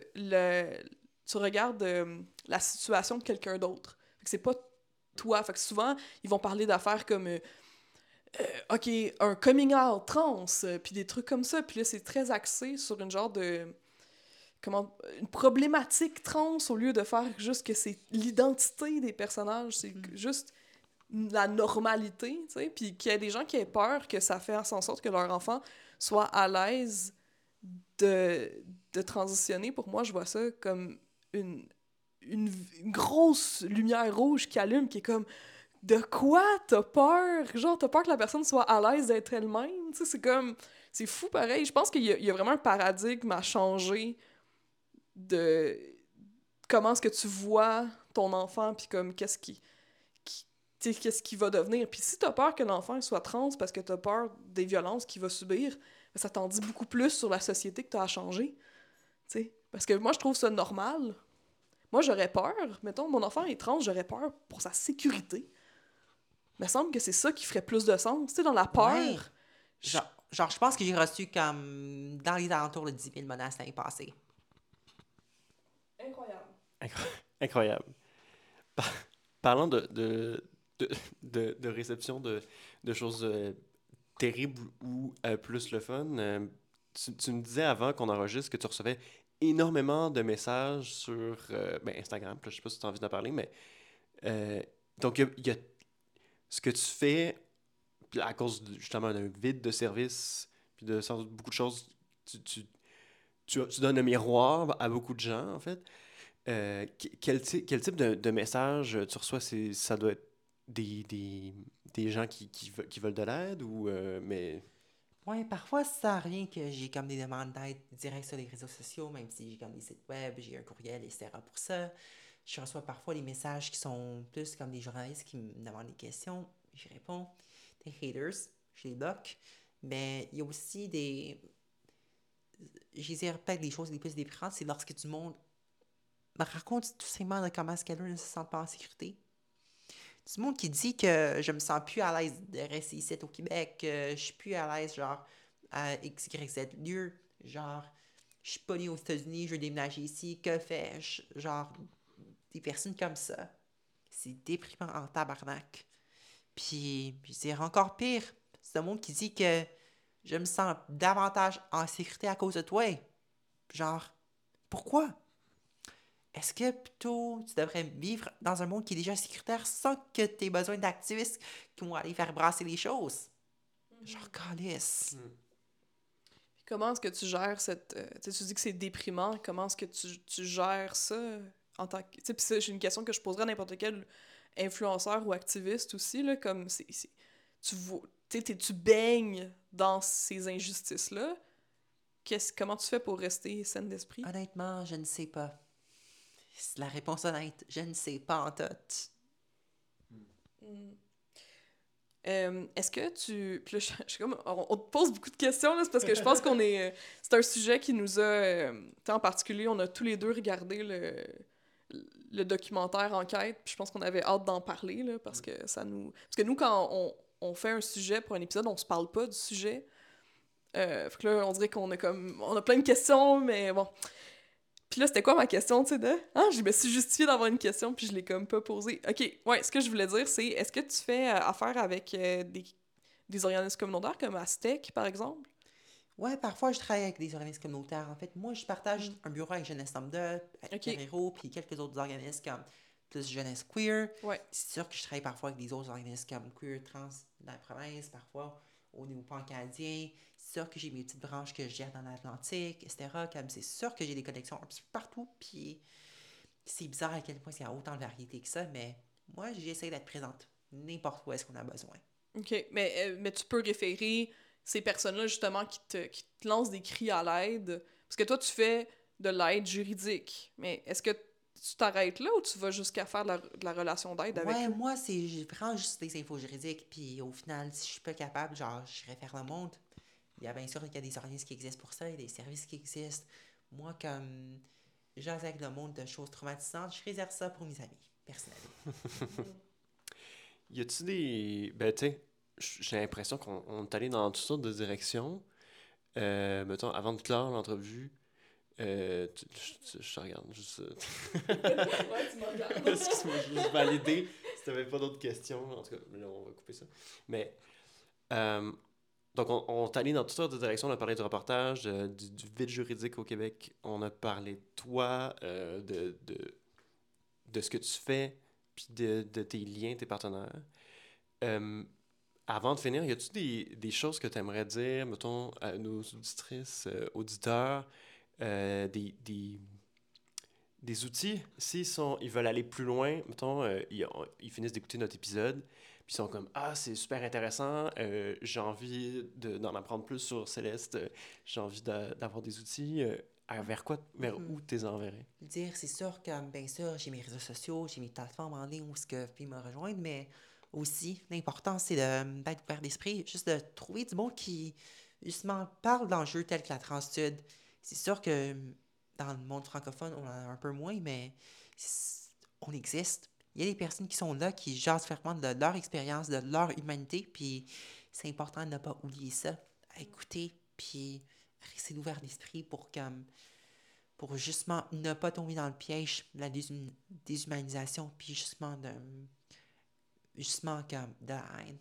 la situation de quelqu'un d'autre. Fait que c'est pas toi. Fait que souvent, ils vont parler d'affaires comme OK, un coming out trans, puis des trucs comme ça. Puis là, c'est très axé sur une genre de une problématique trans au lieu de faire juste que c'est l'identité des personnages, c'est juste la normalité, tu sais, puis qu'il y a des gens qui aient peur que ça fasse en sorte que leur enfant soit à l'aise de transitionner. Pour moi, je vois ça comme une grosse lumière rouge qui allume, qui est comme « De quoi t'as peur? » Genre, t'as peur que la personne soit à l'aise d'être elle-même, tu sais, c'est comme... C'est fou, pareil. Je pense qu'il y a vraiment un paradigme à changer de comment est-ce que tu vois ton enfant, puis comme qu'est-ce qui tu qu'est-ce qu'il va devenir. Puis si t'as peur que l'enfant soit trans parce que t'as peur des violences qu'il va subir, ben, ça t'en dit beaucoup plus sur la société que t'as à changer. T'sais. Parce que moi, je trouve ça normal. Moi, j'aurais peur. Mettons, mon enfant est trans, j'aurais peur pour sa sécurité. Il me semble que c'est ça qui ferait plus de sens. Tu sais, dans la peur... Ouais. Genre, je pense que j'ai reçu comme dans les alentours de 10 000 menaces l'année passée. Incroyable. Incroyable. Parlant de réception de choses terribles ou plus le fun, tu me disais avant qu'on enregistre que tu recevais énormément de messages sur Instagram. Je sais pas si tu as envie d'en parler, mais donc il y a ce que tu fais puis à cause justement d'un vide de service puis de beaucoup de choses. Tu donnes un miroir à beaucoup de gens, en fait. Quel type de message tu reçois? Ça doit être des gens qui veulent de l'aide ou... mais... Ouais, parfois, ça n'a rien que j'ai comme des demandes d'aide directes sur les réseaux sociaux, même si j'ai comme des sites web, j'ai un courriel, etc. pour ça. Je reçois parfois des messages qui sont plus comme des journalistes qui me demandent des questions, j'y réponds. Des haters, je les bloque. Mais il y a aussi des... Je dirais peut-être des choses les plus déprimantes, c'est lorsque du monde me raconte tout simplement de comment est-ce qu'elle ne se sent pas en sécurité. Du monde qui dit que je me sens plus à l'aise de rester ici au Québec, que je suis plus à l'aise, genre, à X, Y, Z lieu. Genre, je suis pas né aux États-Unis, je veux déménager ici, que fais-je? Genre, des personnes comme ça. C'est déprimant en tabarnak. Puis, je dirais encore pire, c'est le monde qui dit que je me sens davantage en sécurité à cause de toi. Genre, pourquoi? Est-ce que plutôt tu devrais vivre dans un monde qui est déjà sécuritaire sans que tu aies besoin d'activistes qui vont aller faire brasser les choses? Genre, calice. Puis comment est-ce que tu gères cette... tu dis que c'est déprimant. Comment est-ce que tu gères ça en tant que... Tu sais, puis ça, j'ai une question que je poserais à n'importe quel influenceur ou activiste aussi, là, comme tu baignes dans ces injustices-là. Comment tu fais pour rester saine d'esprit? Honnêtement, je ne sais pas. C'est la réponse honnête. Je ne sais pas en tout. Est-ce que tu... Puis là, je suis comme... On te pose beaucoup de questions, là, c'est parce que je pense qu'on est... C'est un sujet qui nous a... en particulier, on a tous les deux regardé le documentaire Enquête, puis je pense qu'on avait hâte d'en parler, là, parce que ça nous... Parce que nous, quand on fait un sujet pour un épisode, on se parle pas du sujet. Fait que là, on dirait qu'on a comme... On a plein de questions, mais bon... Puis là, c'était quoi ma question, tu sais, de... Ah, je me suis justifiée d'avoir une question, puis je l'ai comme pas posée. OK, ouais, ce que je voulais dire, c'est, est-ce que tu fais affaire avec des organismes communautaires comme Aztec, par exemple? Ouais, parfois je travaille avec des organismes communautaires. En fait, moi, je partage un bureau avec Jeunesse Homme 2, avec OK. Ferrero, puis quelques autres organismes comme plus Jeunesse Queer. Ouais. C'est sûr que je travaille parfois avec des autres organismes comme Queer Trans dans la province, parfois au niveau pan-canadien. C'est sûr que j'ai mes petites branches que je gère dans l'Atlantique, etc. Comme c'est sûr que j'ai des connexions un petit peu partout, puis c'est bizarre à quel point il y a autant de variété que ça, mais moi, j'essaie d'être présente n'importe où est-ce qu'on a besoin. OK, mais tu peux référer ces personnes-là, justement, qui te lancent des cris à l'aide. Parce que toi, tu fais de l'aide juridique. Mais est-ce que tu t'arrêtes là ou tu vas jusqu'à faire de la relation d'aide avec Ouais, eux? moi, je prends juste des infos juridiques, puis au final, si je suis pas capable, genre, je réfère le monde. Il y a bien sûr qu'il y a des organismes qui existent pour ça, il y a des services qui existent. Moi, comme j'ose avec le monde de choses traumatisantes, je réserve ça pour mes amis, personnellement. Y a-tu des... Ben, tu sais, j'ai l'impression qu'on est allé dans toutes sortes de directions. Mettons, avant de clore l'entrevue, je te regarde, juste... Ouais, tu me regardes. Excuse-moi, je veux juste valider si t'avais pas d'autres questions. En tout cas, là, on va couper ça. Mais, donc, on est allé dans toutes sortes de directions. On a parlé du reportage, du vide juridique au Québec. On a parlé de toi, de ce que tu fais, puis de tes liens, tes partenaires. Avant de finir, y a-tu des choses que tu aimerais dire, mettons, à nos auditrices, auditeurs, des outils, ils veulent aller plus loin, mettons, ils finissent d'écouter notre épisode, puis ils sont comme, ah, c'est super intéressant, j'ai envie d'en apprendre plus sur Céleste, j'ai envie d'avoir des outils, vers où tu les enverrais? Dire, c'est sûr que, bien sûr, j'ai mes réseaux sociaux, j'ai mes plateformes en ligne où ce que vous pouvez me rejoindre, mais aussi, l'important, c'est d'être ouvert d'esprit, juste de trouver du monde qui, justement, parle d'enjeux tels que la transtude. C'est sûr que dans le monde francophone, on en a un peu moins, mais on existe. Il y a des personnes qui sont là, qui jasent vraiment de leur expérience, de leur humanité, puis c'est important de ne pas oublier ça, à écouter, puis rester ouvert d'esprit pour justement ne pas tomber dans le piège de la déshumanisation, puis justement comme de la haine.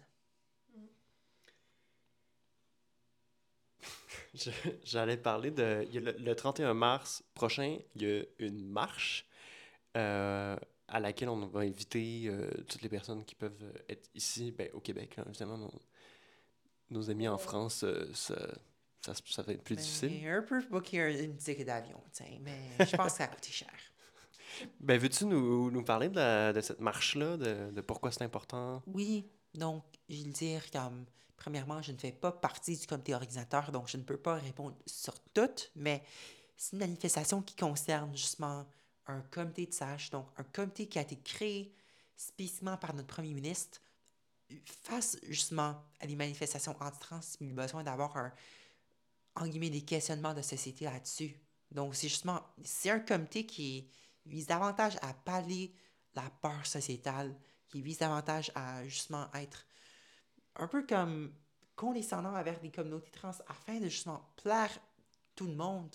J'allais parler de... Il y a le 31 mars prochain, il y a une marche à laquelle on va inviter toutes les personnes qui peuvent être ici, ben, au Québec. Là, évidemment, nos amis en France, ça va être plus difficile. Un peu booker une ticket d'avion, mais je pense que ça a coûté cher. Ben, veux-tu nous parler de cette marche-là, de pourquoi c'est important? Oui, donc, je vais le dire comme, premièrement, je ne fais pas partie du comité organisateur, donc je ne peux pas répondre sur tout, mais c'est une manifestation qui concerne justement un comité de sages, donc un comité qui a été créé spécifiquement par notre premier ministre face justement à des manifestations anti-trans, il y a besoin d'avoir en guillemets, des questionnements de société là-dessus. Donc, c'est un comité qui vise davantage à pallier la peur sociétale, qui vise davantage à justement être un peu comme condescendant avec les communautés trans afin de justement plaire tout le monde.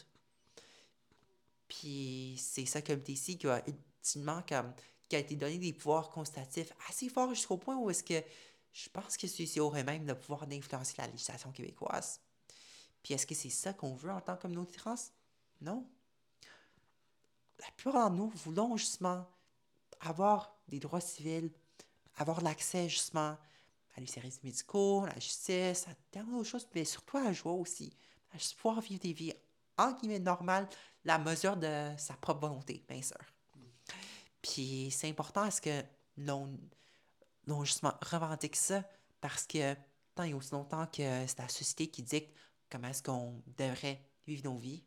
Puis c'est ce comité-ci qui a ultimement qui a été donné des pouvoirs constatifs assez forts jusqu'au point où est-ce que je pense que celui-ci aurait même le pouvoir d'influencer la législation québécoise. Puis est-ce que c'est ça qu'on veut en tant que communauté trans? Non. La plupart d'entre nous voulons justement avoir des droits civils, avoir l'accès justement à des services médicaux, à la justice, à tellement d'autres choses, mais surtout à la joie aussi. À juste pouvoir vivre des vies en guillemets normales, la mesure de sa propre volonté, bien sûr. Puis c'est important à ce que l'on justement revendique ça parce que tant et aussi longtemps que c'est la société qui dicte comment est-ce qu'on devrait vivre nos vies,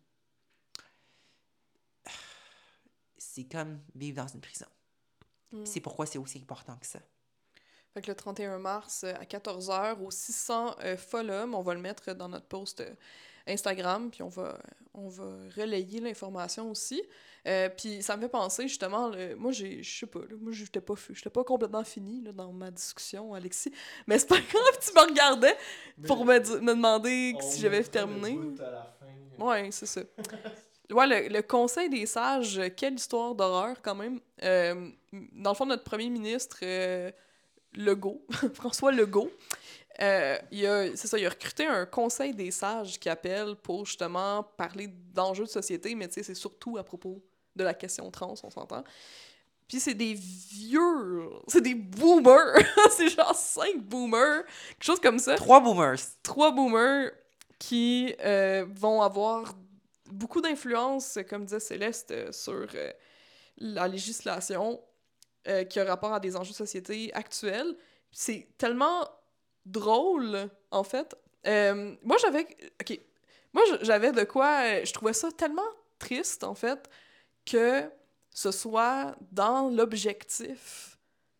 c'est comme vivre dans une prison. C'est pourquoi c'est aussi important que ça. Fait que le 31 mars à 14h au 600 Folum, on va le mettre dans notre post Instagram, puis on va relayer l'information aussi. Puis ça me fait penser justement, moi je sais pas, là, moi j'étais pas complètement finie là, dans ma discussion, Alexis, mais c'est pas grave, tu me regardais pour me demander si j'avais terminé. Ouais, c'est ça. Ouais, le Conseil des sages, quelle histoire d'horreur quand même. Dans le fond, notre premier ministre, Legault, François Legault, il a recruté un Conseil des sages qui appelle pour justement parler d'enjeux de société, mais tu sais, c'est surtout à propos de la question trans, on s'entend. Puis c'est des c'est des boomers, c'est genre 5 boomers, quelque chose comme ça. 3 boomers. 3 boomers qui vont avoir beaucoup d'influence, comme disait Céleste, sur la législation qui a rapport à des enjeux de société actuels. C'est tellement drôle, en fait. Moi, j'avais de quoi... je trouvais ça tellement triste, en fait, que ce soit dans l'objectif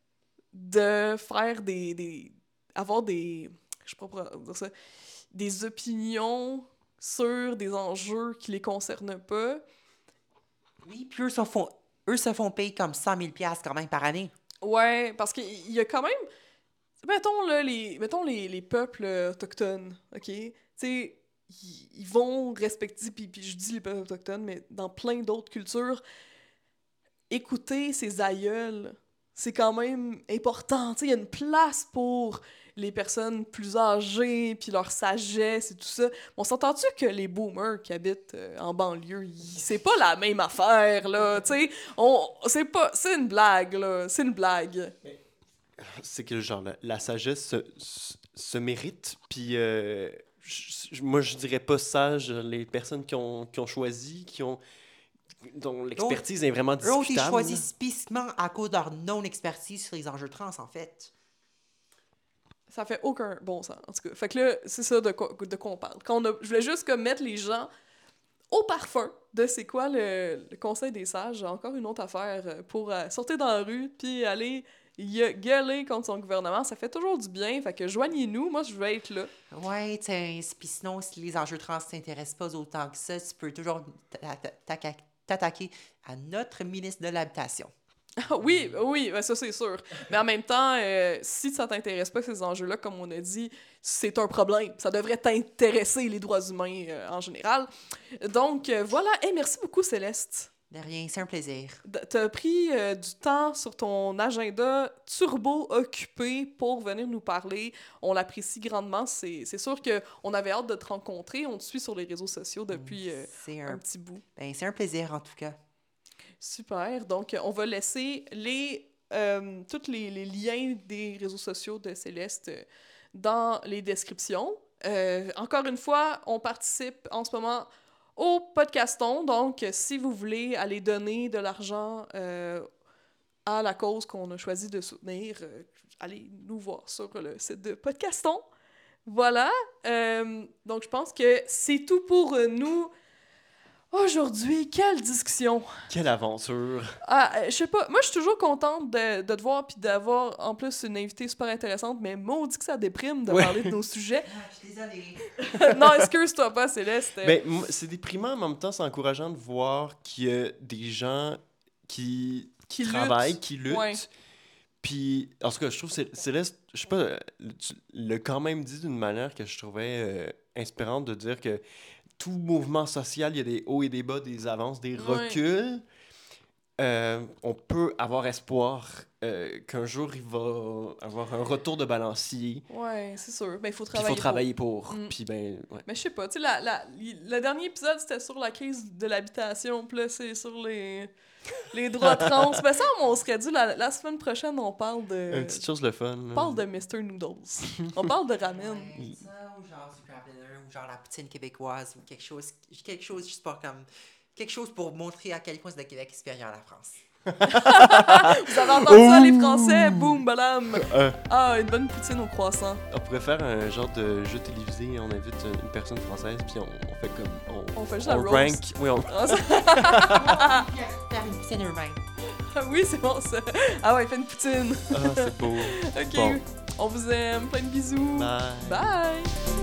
de faire avoir des... Je sais pas comment dire ça. Des opinions sur des enjeux qui les concernent pas. Oui, puis eux se font payer comme 100 000 $ quand même par année. Ouais, parce qu'il y a quand même... Mettons, là, les peuples autochtones, OK? Tu sais, ils vont respecter... Puis je dis les peuples autochtones, mais dans plein d'autres cultures, écouter ses aïeuls, c'est quand même important. Tu sais, il y a une place pour les personnes plus âgées, puis leur sagesse et tout ça. On s'entend-tu que les boomers qui habitent en banlieue, c'est pas la même affaire, là, tu sais? C'est une blague, là. C'est une blague. C'est que, genre, la sagesse se mérite, puis moi, je dirais pas sage les personnes qui ont choisi, dont l'expertise est vraiment discutable. Eux ont été choisis spécifiquement à cause de leur non-expertise sur les enjeux trans, en fait. Ça fait aucun bon sens, en tout cas. Fait que là, c'est ça de quoi on parle. Je voulais juste comme mettre les gens au parfum de c'est quoi le Conseil des sages. Encore une autre affaire pour sortir dans la rue puis aller gueuler contre son gouvernement, ça fait toujours du bien. Fait que joignez-nous, moi je vais être là. Ouais, puis sinon, si les enjeux trans t'intéressent pas autant que ça, tu peux toujours t'attaquer à notre ministre de l'Habitation. Oui, ben ça c'est sûr. Mais en même temps, si ça t'intéresse pas ces enjeux-là, comme on a dit, c'est un problème. Ça devrait t'intéresser, les droits humains en général. Donc voilà, merci beaucoup Céleste. De rien, c'est un plaisir. T'as pris du temps sur ton agenda turbo occupé pour venir nous parler. On l'apprécie grandement. C'est sûr qu'on avait hâte de te rencontrer. On te suit sur les réseaux sociaux depuis un petit bout. Ben, c'est un plaisir en tout cas. Super. Donc, on va laisser tous les liens des réseaux sociaux de Céleste dans les descriptions. Encore une fois, on participe en ce moment au Podcaston. Donc, si vous voulez aller donner de l'argent à la cause qu'on a choisi de soutenir, allez nous voir sur le site de Podcaston. Voilà. Donc, je pense que c'est tout pour nous. Aujourd'hui, quelle discussion! Quelle aventure! Je sais pas, moi je suis toujours contente de te voir puis d'avoir en plus une invitée super intéressante, mais maudit que ça déprime de parler de nos sujets. Je suis désolée. Non, excuse-toi pas, Céleste. Ben, c'est déprimant, mais en même temps, c'est encourageant de voir qu'il y a des gens qui travaillent, qui luttent. Ouais. Puis, en tout cas, je trouve que Céleste, je sais pas, tu l'as quand même dit d'une manière que je trouvais inspirante de dire que tout mouvement social, il y a des hauts et des bas, des avances, des reculs. On peut avoir espoir qu'un jour, il va avoir un retour de balancier. Ouais, c'est sûr. Ben, il faut Puis il faut travailler pour. Mm. Puis ben, ouais. Mais je sais pas, tu sais, le dernier épisode, c'était sur la crise de l'habitation, puis là, c'est sur les droits trans. Ben ça, on serait dû, la semaine prochaine, on parle de... Une petite chose le fun. On parle de Mr. Noodles. On parle de ramen. Ouais, ça, ou genre du crab dinner, ou genre la poutine québécoise, ou quelque chose juste pas comme... Quelque chose pour montrer à quel point le Québec est supérieur à la France. Vous avez entendu ça, les Français? Boum, balam! Une bonne poutine au croissant. On pourrait faire un genre de jeu télévisé, on invite une personne française, puis on fait comme... On fait juste la roast. Rank. Oui, Faire une poutine eux-mêmes. Oui, c'est bon ça. Ah ouais, fait une poutine. Ah, c'est beau. OK. Bon. On vous aime. Plein de bisous. Bye. Bye.